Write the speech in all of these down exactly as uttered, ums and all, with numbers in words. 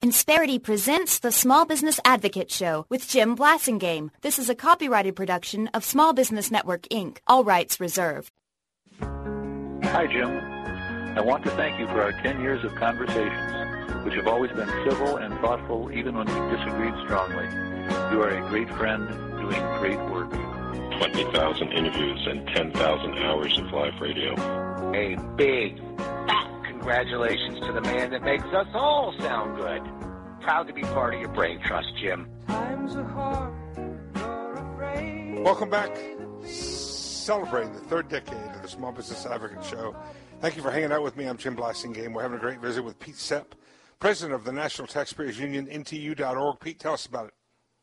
Insperity presents the Small Business Advocate Show with Jim Blasingame. This is a copyrighted production of Small Business Network, Incorporated. All rights reserved. Hi, Jim. I want to thank you for our ten years of conversations, which have always been civil and thoughtful, even when we disagreed strongly. You are a great friend doing great work. twenty thousand interviews and ten thousand hours of live radio. A big, fat congratulations to the man that makes us all sound good. Proud to be part of your brain trust, Jim. Times are hard, you're afraid. Welcome back. Celebrating the third decade of the Small Business Advocate Show. Thank you for hanging out with me. I'm Jim Blasingame. We're having a great visit with Pete Sepp, president of the National Taxpayers Union, N T U dot org. Pete, tell us about it.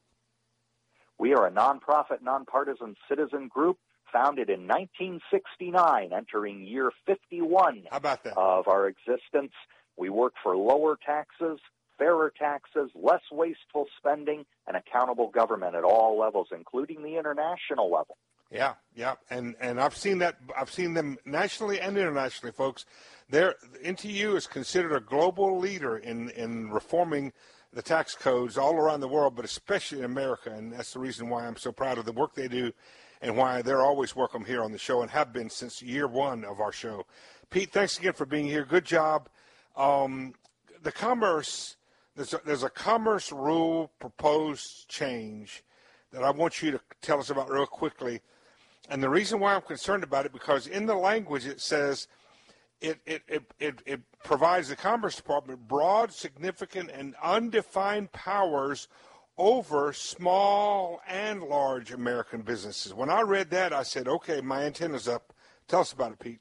We are a nonprofit, nonpartisan citizen group founded in nineteen sixty-nine, entering year fifty-one How about that? of our existence. We work for lower taxes, fairer taxes, less wasteful spending, and accountable government at all levels, including the international level. Yeah, yeah, and and I've seen that. I've seen them nationally and internationally, folks. They're, N T U is considered a global leader in, in reforming the tax codes all around the world, but especially in America, and that's the reason why I'm so proud of the work they do and why they're always welcome here on the show and have been since year one of our show. Pete, thanks again for being here. Good job. Um, the commerce, there's a, there's a commerce rule proposed change that I want you to tell us about real quickly. And the reason why I'm concerned about it, because in the language it says it, it, it, it, it provides the Commerce Department broad, significant, and undefined powers over small and large American businesses. When I read that, I said, okay, my antenna's up. Tell us about it, Pete.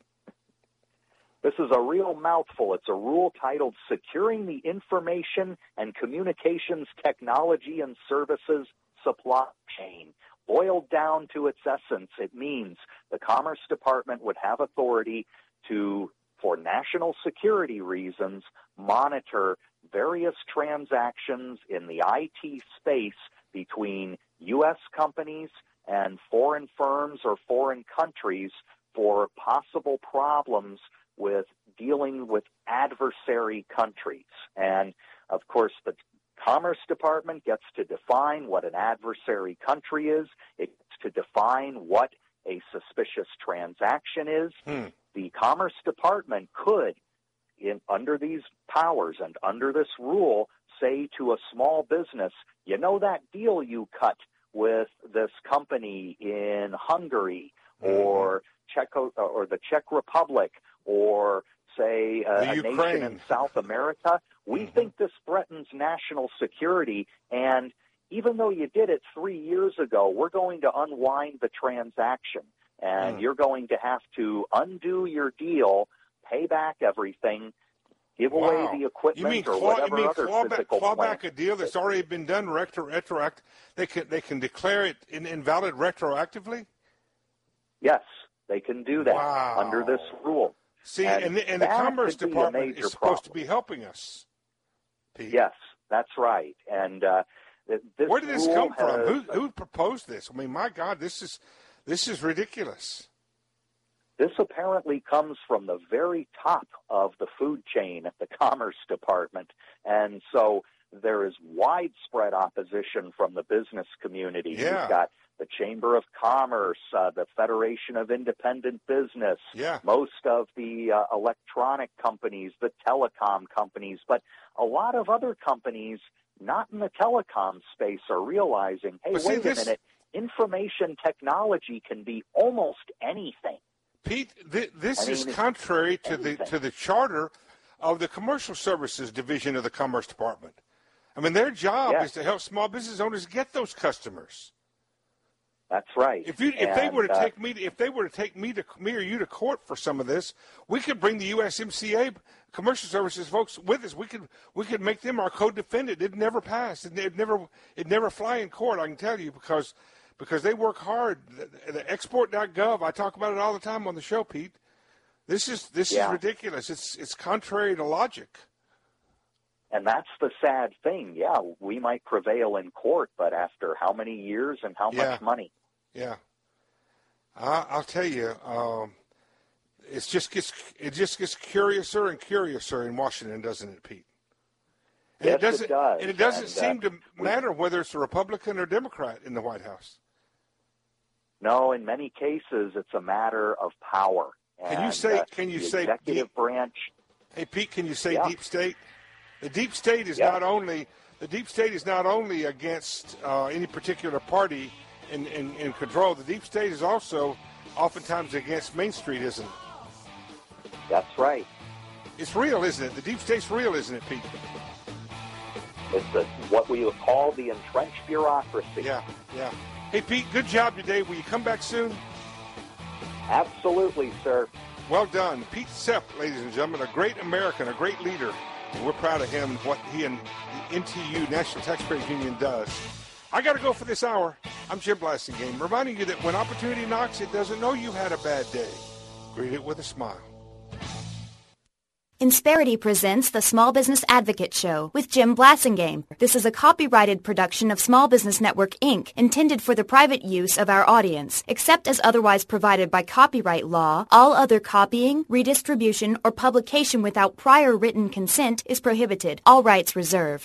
This is a real mouthful. It's a rule titled Securing the Information and Communications Technology and Services Supply Chain. Boiled down to its essence, it means the Commerce Department would have authority to, for national security reasons, monitor various transactions in the I T space between U S companies and foreign firms or foreign countries for possible problems with dealing with adversary countries. And, of course, the Commerce Department gets to define what an adversary country is. It gets to define what a suspicious transaction is. Hmm. The Commerce Department could, in, under these powers and under this rule, say to a small business, you know that deal you cut with this company in Hungary or Czech or the Czech Republic or say uh, a Ukraine. nation in South America, we mm-hmm. think this threatens national security, and even though you did it three years ago, we're going to unwind the transaction, and mm. you're going to have to undo your deal, pay back everything, give wow. away the equipment you mean or claw, whatever you mean other claw physical back, claw plan. back a deal that's already been done retro, retroact. They can they can declare it in, invalid retroactively? Yes, they can do that wow. under this rule. See, and, and the, and the Commerce Department is supposed problem. to be helping us, Pete. Yes, that's right. And uh, th- this where did this rule come from? has, Who, who proposed this? I mean, my God, this is this is ridiculous. This apparently comes from the very top of the food chain at the Commerce Department, and so there is widespread opposition from the business community. Yeah. You've got the Chamber of Commerce, uh, the Federation of Independent Business, yeah. most of the uh, electronic companies, the telecom companies, but a lot of other companies not in the telecom space are realizing, hey, but see, wait this... a minute, information technology can be almost anything. Pete, th- this I mean, is contrary to anything. the to the charter of the Commercial Services Division of the Commerce Department. I mean, their job yes. is to help small business owners get those customers. That's right. If you if and, they were to uh, take me if they were to take me to me or you to court for some of this, we could bring the U S M C A Commercial Services folks with us. We could we could make them our co-defendant. It never passed. It, it never it never fly in court. I can tell you because because they work hard. The, the export dot gov. I talk about it all the time on the show, Pete. This is this yeah. is ridiculous. It's it's contrary to logic. And that's the sad thing. Yeah, we might prevail in court, but after how many years and how yeah. much money? Yeah, I, I'll tell you, um, it's just gets it just gets curiouser and curiouser in Washington, doesn't it, Pete? And yes, it doesn't, it does. And it doesn't and, seem uh, to matter whether it's a Republican or Democrat in the White House. No, in many cases, it's a matter of power. Can you And, say? uh, Can you the say? executive deep, branch? Hey Pete, can you say Yeah. deep state? The deep state is Yeah. not only the deep state is not only against uh, any particular party in, in, in control. The deep state is also oftentimes against Main Street, isn't it? That's right. It's real, isn't it? The deep state's real, isn't it, Pete? It's a, what we would call the entrenched bureaucracy. Yeah, yeah. Hey, Pete, good job today. Will you come back soon? Absolutely, sir. Well done. Pete Sepp, ladies and gentlemen, a great American, a great leader. And we're proud of him and what he and the N T U, National Taxpayers Union, does. I got to go for this hour. I'm Jim Blasingame, reminding you that when opportunity knocks, it doesn't know you had a bad day. Greet it with a smile. Insperity presents the Small Business Advocate Show with Jim Blasingame. This is a copyrighted production of Small Business Network, Incorporated, intended for the private use of our audience. Except as otherwise provided by copyright law, all other copying, redistribution, or publication without prior written consent is prohibited. All rights reserved.